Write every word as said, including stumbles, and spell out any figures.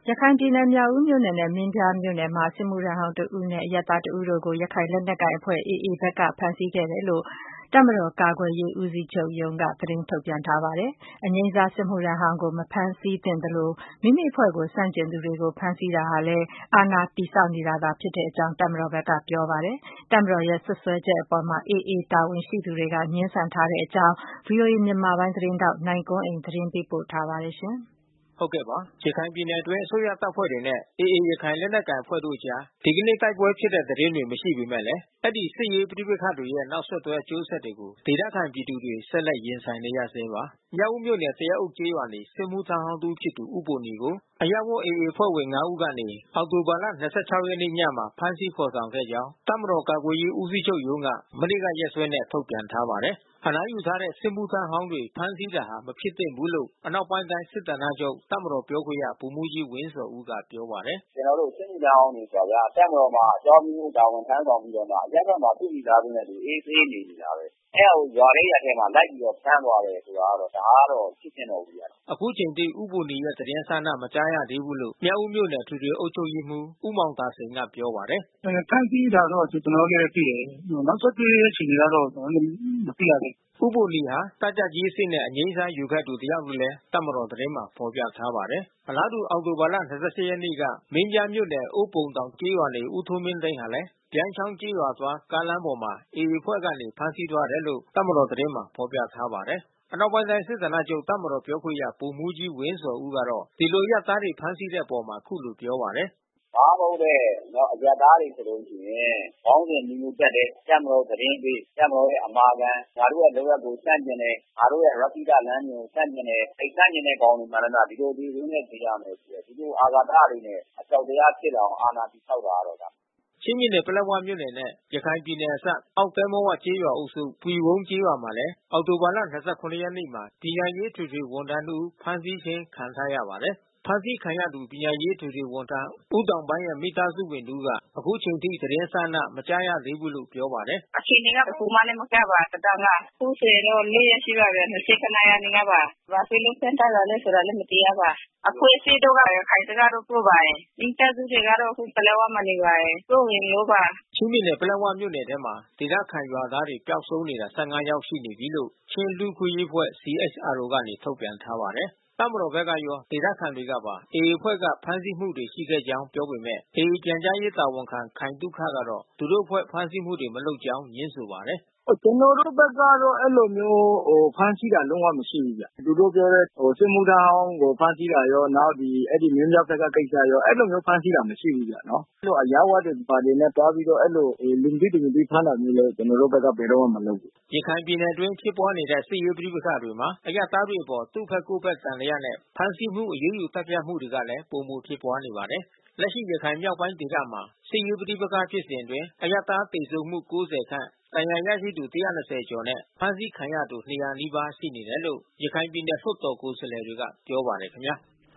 ရခိုင်ပြည်နယ်မြောက်ဦးမြို့နယ်နဲ့မင်းပြားမြို့နယ်မှာစစ်မှုထမ်းဟောင်းတဦးနဲ့အရပ်သားတဦးတို့ကိုရခိုင်လက်နက်ကိုင်အဖွဲ့ အေအေ ဘက်ကဖမ်းဆီးခဲ့တယ်လို့တပ်မတော်ကာကွယ်ရေးဦးစီးချုပ်ရုံးကသတင်းထုတ်ပြန်ထားပါတယ်။ အငြိမ်းစားစစ်မှုထမ်းဟောင်းကိုမဖမ်းဆီးသင့်သလိုမိမိအဖွဲ့ကိုဆန့်ကျင်သူတွေကိုဖမ်းဆီးတာဟာလည်းအာဏာတည်ဆောက်နေတာသာဖြစ်တဲ့အကြောင်းတပ်မတော်ဘက်ကပြောပါတယ်။ တပ်မတော်ရဲ့စွပ်စွဲချက်အပေါ် အေအေ တာဝန်ရှိသူတွေကငြင်းဆန်ထားတဲ့အကြောင်း ဗွီအိုအေမြန်မာပိုင်းသတင်းထောက်နိုင်ကွန်းအိန်သတင်းပေးပို့ထားပါတယ်။ဟုတ်ကဲ့ပါ။ ရခိုင်ပြည်နယ်အတွင်းအစိုးရတပ်ဖွဲ့တွေနဲ့အေအေရခိုင်လက်နက်ကိုင်အဖွဲ့တို့အကြားဒီကနေ့တိုက်ပွဲဖြစ်တဲ့သတင်းတွေမရှိပေမဲ့ အဲဒီစစ်ရေးပဋိပက္ခတွေရဲ့နောက်ဆက်တွဲအကျိုးဆက်တွေကိုဒေသခံပြည်သူတွေဆက်လက်ရင်ဆိုင်နေရဆဲပါ။ မြောက်ဦးမြို့နယ်သရက်အုပ်ကျေးရွာနေစစ်မှုထမ်းဟောင်းတဦးဖြစ်သူဦးဘိုနီကို အရပ်ဝတ်အေအေအဖွဲ့ဝင် ဦးကနေ အောက်တိုဘာ ရက်နေ့ညမှာဖမ်းဆီးခေါ်ဆောင်ခဲ့ကြောင်း တပ်မတော်ကာကွယ်ရေးဦးစီးချုပ်ရုံးက မနေ့ကရက်စွဲနဲ့ထုတ်ပြန်ထားပါတယ်။ အနားယူထားတဲ့စစ်မှုထမ်းဟောင်းတွေဖမ်းဆီးတာဟာမဖြစ်သင့်ဘူးလို့အနောက်ပိုင်းတိုင်းစစ်ဌာနချုပ်တပ်မတော်ပြောခွင့်ရဗိုလ်မှူးကြီးဝင်းဇော်ဦးကပြောပါတယ်။ “ကျွန်တော်တို့စစ်မှုထမ်းဟောင်းတွေဆိုတာဗျာ တပ်မတော်မှာအကြောင်းအမျိုးမျိုးတာဝန်ထမ်းဆောင်ပြီးတော့မှ အရပ်ဘက်မှာသူ့မိသားစုနဲ့သူအေးဆေးနေနေတာပဲ။ အဲတာကိုရွာထဲရပ်ထဲမှာလိုက်ပြီးတော့ဖမ်းသွားတယ်ဆိုတာကတော့ ဒါကတော့မဖြစ်သင့်တော့ဘူးဗျာ။ ” အခုချိန်ထိဦးဘိုနီရဲ့သတင်းအစအနမကြားရသေးဘူးလို့မြောက်ဦးမြို့နယ်အထွေထွေအုပ်ချုပ်ရေးမှူးဦးမောင်သာစိန်ကပြောပါတယ်။ “ဖမ်းဆီးတာတော့ကျွန်တော်တို့လည်းသိတယ်။ နောက်ဆက်တွဲအခြေအနေကတော့ကျွန်တော်တို့မသိရသေးဘူး။” ဦးဘိုနီဟာတပ်ကြပ်ကြီးအဆင့်နဲ့အငြိမ်းစားယူခဲ့သူတယောက်လို့လဲတပ်မတော်သတင်းမှာဖော်ပြထားပါတယ်။ အလားတူအောက်တိုဘာ ရက်နေ့က မင်းပြားမြို့နယ်အိုးပုံတောင်ကျေးရွာနေဦးထွန်းမင်းသိန်းဟာလဲ ပြိုင်းချောင်းကျေးရွာအသွားကားလမ်းပေါ်မှာ အေအေ အဖွဲ့ကနေဖမ်းဆီးသွားတယ်လို့တပ်မတော်သတင်းမှာဖော်ပြထားပါတယ်။ အနောက်ပိုင်းတိုင်းစစ်ဌာနချုပ်တပ်မတော်ပြောခွင့်ရဗိုလ်မှူးကြီးဝင်းဇော်ဦးကတော့ ဒီလိုအရပ်သားတွေဖမ်းဆီးတဲ့အပေါ်အခုလိုပြောပါတယ်။ “ဘာမှမဟုတ်တဲ့အရပ်သားတွေဆိုလို့ရှိရင်ခေါင်းစဉ်အမျိုးမျိုးတပ်တယ်။ တပ်မတော်သတင်းပေးတပ်မတော်ရဲ့အမာခံငါတို့ရဲ့လုပ်ရပ်ကိုဆန့်ကျင်တယ်။ ငါတို့ရဲ့ရက္ခိတလမ်းညွှန်ကိုဆန့်ကျင်တယ်။ အဲဒီဆန့်ကျင်တဲ့ကောင်တွေမှန်သမျှဒီလိုဒီလိုနဲ့သေရမယ်ဆိုတဲ့ဒီလိုအာဃာတတွေနဲ့အကြောက်တရားဖြစ်လာအောင်အာဏာတည်ဆောက်တာကတော့ဒါ။ ” ချင်းပြည်နယ်ပလက်ဝမြို့နယ်နဲ့ရခိုင်ပြည်နယ်အစပ်အောက်သဲမဝကျေးရွာအုပ်စုပွီဝုန်းကျေးရွာမှာလဲ အောက်တိုဘာ ရက်နေ့မှာ ပညာရေးအထွေထွေဝန်ထမ်းနှစ်ဦးဖမ်းဆီးခြင်းခံထားရပါတယ်။ ဖမ်းဆီးခံရသူပညာရေးအထွေထွေဝန်ထမ်းဦးတောင်ပန်းရဲ့မိသားစုဝင်တဦးက အခုချိန်ထိသတင်းအစအနမကြားရသေးဘူးလို့ပြောပါတယ်။ “အခြေအနေကဘယ်သူမှလဲမကြားပါတသောင်းက။ အခုဆိုရင်တော့ ရက်ရှိပါပြီ။ ရက်နေ့ကပါ။ ဘာဖြစ်လို့ဖမ်းထားတာလဲဆိုတာလဲမသိရပါ။ အဖွဲ့အစည်းတို့ကရခိုင်စကားတော့ပြောပါတယ်။ မိသားစုတွေကတော့အခုပလက်ဝမှာနေပါတယ်။ စိုးရိမ်လို့ပါ။” ချင်းပြည်နယ်ပလက်ဝမြို့နယ်ထဲမှာဒေသခံရွာသားတွေပျောက်ဆုံးနေတာ ယောက်ရှိနေပြီလို့ ချင်းလူ့အခွင့်အရေးအဖွဲ့ စီအေချ်အာရ်အိုကနေထုတ်ပြန်ထားပါတယ်။ တပ်မတော်ဘက်ကရောဒေသခံတွေကပါ အေအေ အဖွဲ့ကဖမ်းဆီးမှုတွေရှိခဲ့ကြောင်းပြောပေမဲ့ အေအေ ပြန်ကြားရေးတာဝန်ခံခိုင်သုခကတော့ သူတို့အဖွဲ့ဖမ်းဆီးမှုတွေမလုပ်ကြောင်းငြင်းဆိုပါတယ်။ “ကျွန်တော်တို့ဘက်ကတော့အဲဒီလိုမျိုးဖမ်းဆီးတာလုံးဝမရှိဘူးဗျ။ သူတို့ပြောတဲ့စစ်မှုထမ်းဟောင်းကိုဖမ်းဆီးတာရော နောက်အဲဒီမင်းပြားဘက်ကကိစ္စရော အဲဒီလိုမျိုးဖမ်းဆီးတာမရှိဘူးဗျနော်။ အဲဒီလိုအရပ်ဝတ်တွေဘာတွေနဲ့သွားပြီးတော့အဲဒီလိုလူမသိသူမသိဖမ်းတာမျိုးလဲကျွန်တော်တို့ဘက်ကဘယ်တော့မှမလုပ်ဘူး။” ရခိုင်ပြည်နယ်အတွင်းဖြစ်ပွါးနေတဲ့စစ်ရေးပဋိပက္ခတွေမှာ အရပ်သားတွေအပေါ်သူ့ဘက်ကိုယ့်ဘက်သံသယနဲ့ဖမ်းဆီးမှုအရေးယူသတ်ဖြတ်မှုတွေကလဲပိုမိုဖြစ်ပွါးနေပါတယ်။ လက်ရှိရခိုင်မြောက်ပိုင်းဒေသမှာစစ်ရေးပဋိပက္ခဖြစ်စဉ်အတွင်းအရပ်သားသေဆုံးမှု ခန့် ဒဏ်ရာရရှိသူ ကျော်နဲ့ ဖမ်းဆီးခံရသူ နီးပါးရှိနေတယ်လို့ ရခိုင်ပြည်နယ်လွှတ်တော်ကိုယ်စားလှယ်တွေကပြောပါတယ်ခင်ဗျာ။